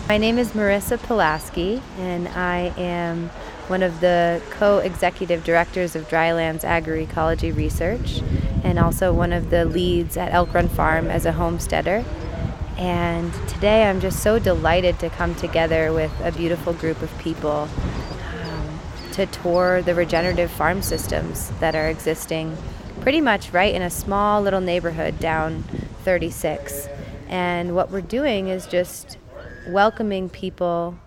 My name is Marissa Pulaski, and I am one of the co-executive directors of Drylands Agroecology Research, and also one of the leads at Elk Run Farm as a homesteader. And today I'm just so delighted to come together with a beautiful group of people to tour the regenerative farm systems that are existing pretty much right in a small little neighborhood down 36. And what we're doing is just welcoming people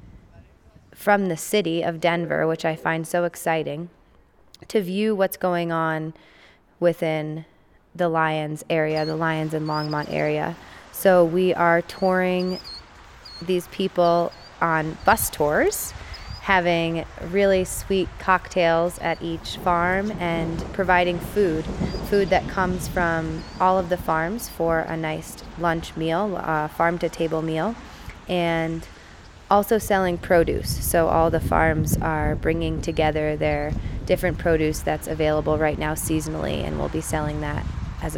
from the city of Denver, which I find so exciting, to view what's going on within the Lyons area, the Lyons and Longmont area. So we are touring these people on bus tours, having really sweet cocktails at each farm and providing food that comes from all of the farms for a nice lunch meal, farm-to-table meal, and also selling produce. So all the farms are bringing together their different produce that's available right now seasonally, and we'll be selling that as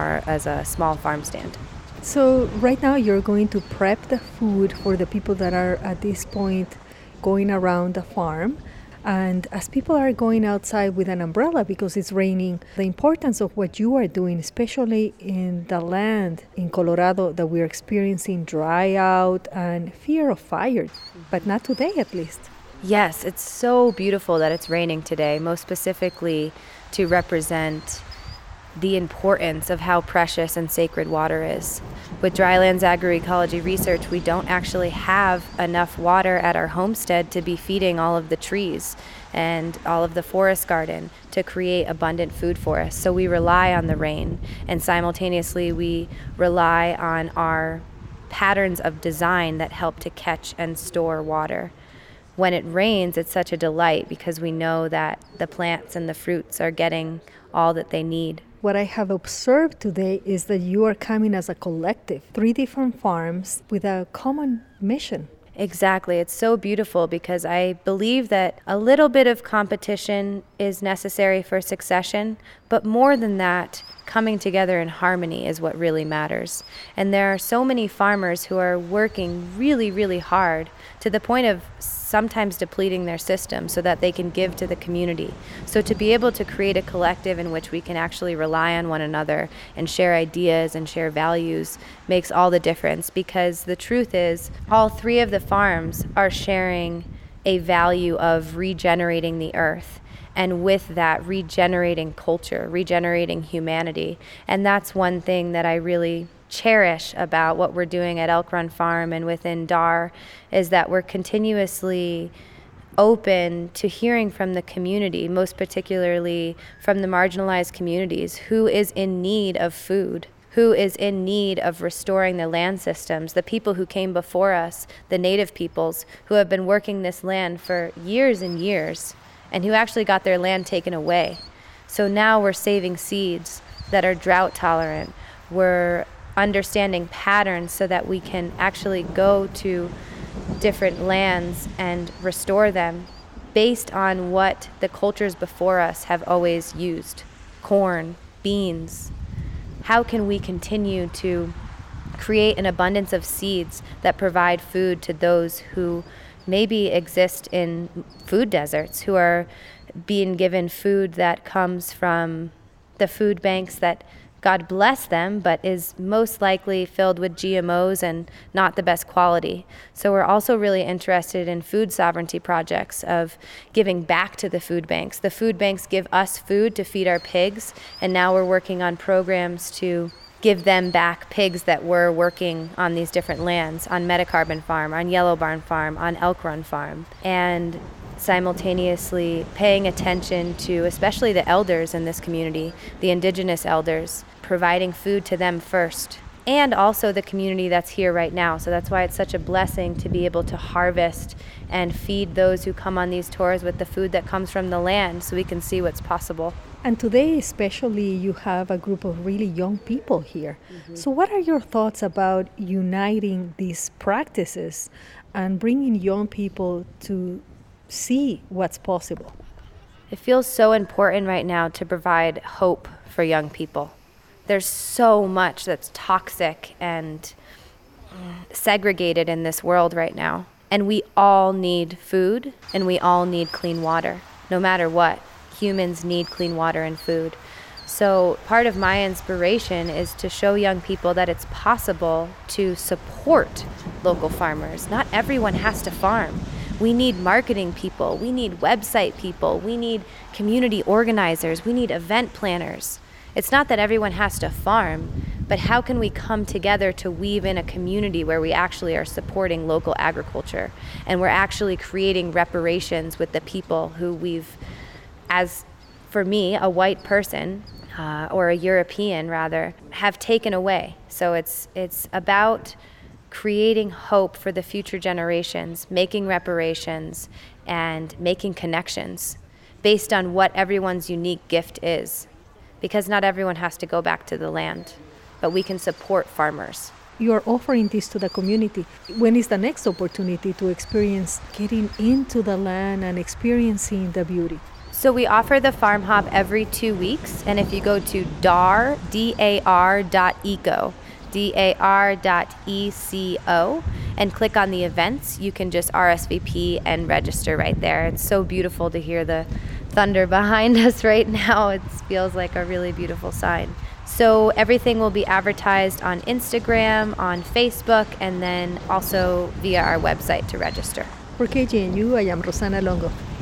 a small farm stand. So right now you're going to prep the food for the people that are at this point going around the farm. And as people are going outside with an umbrella because it's raining, the importance of what you are doing, especially in the land in Colorado that we're experiencing dry out and fear of fire, but not today at least. Yes, it's so beautiful that it's raining today, most specifically to represent the importance of how precious and sacred water is. With Drylands Agroecology Research, we don't actually have enough water at our homestead to be feeding all of the trees and all of the forest garden to create abundant food for us. So we rely on the rain, and simultaneously we rely on our patterns of design that help to catch and store water. When it rains, it's such a delight because we know that the plants and the fruits are getting all that they need. What I have observed today is that you are coming as a collective, 3 different farms with a common mission. Exactly. It's so beautiful because I believe that a little bit of competition is necessary for succession, but more than that, coming together in harmony is what really matters. And there are so many farmers who are working really, really hard to the point of sometimes depleting their system so that they can give to the community. So to be able to create a collective in which we can actually rely on one another and share ideas and share values makes all the difference, because the truth is all 3 of the farms are sharing a value of regenerating the earth, and with that regenerating culture, regenerating humanity. And that's one thing that I really cherish about what we're doing at Elk Run Farm and within DAR, is that we're continuously open to hearing from the community, most particularly from the marginalized communities, who is in need of food, who is in need of restoring the land systems, the people who came before us, the native peoples who have been working this land for years and years and who actually got their land taken away. So now we're saving seeds that are drought tolerant. We're understanding patterns so that we can actually go to different lands and restore them based on what the cultures before us have always used. Corn, beans. How can we continue to create an abundance of seeds that provide food to those who maybe exist in food deserts, who are being given food that comes from the food banks that, God bless them, but is most likely filled with GMOs and not the best quality. So we're also really interested in food sovereignty projects of giving back to the food banks. The food banks give us food to feed our pigs, and now we're working on programs to give them back pigs that were working on these different lands, on Metacarbon Farm, on Yellow Barn Farm, on Elk Run Farm, and simultaneously paying attention to especially the elders in this community, the indigenous elders, providing food to them first, and also the community that's here right now. So that's why it's such a blessing to be able to harvest and feed those who come on these tours with the food that comes from the land so we can see what's possible. And today especially you have a group of really young people here. Mm-hmm. So what are your thoughts about uniting these practices and bringing young people to see what's possible? It feels so important right now to provide hope for young people. There's so much that's toxic and segregated in this world right now. And we all need food and we all need clean water. No matter what, humans need clean water and food. So part of my inspiration is to show young people that it's possible to support local farmers. Not everyone has to farm. We need marketing people, we need website people, we need community organizers, we need event planners. It's not that everyone has to farm, but how can we come together to weave in a community where we actually are supporting local agriculture and we're actually creating reparations with the people who we've, as for me, a white person, or a European rather, have taken away. So it's about creating hope for the future generations, making reparations, and making connections based on what everyone's unique gift is. Because not everyone has to go back to the land, but we can support farmers. You are offering this to the community. When is the next opportunity to experience getting into the land and experiencing the beauty? So we offer the farm hop every 2 weeks, and if you go to dar.eco, dar.eco, and click on the events, you can just RSVP and register right there. It's so beautiful to hear the thunder behind us right now. It feels like a really beautiful sign. So everything will be advertised on Instagram, on Facebook, and then also via our website to register. For KGNU, I am Rosana Longo.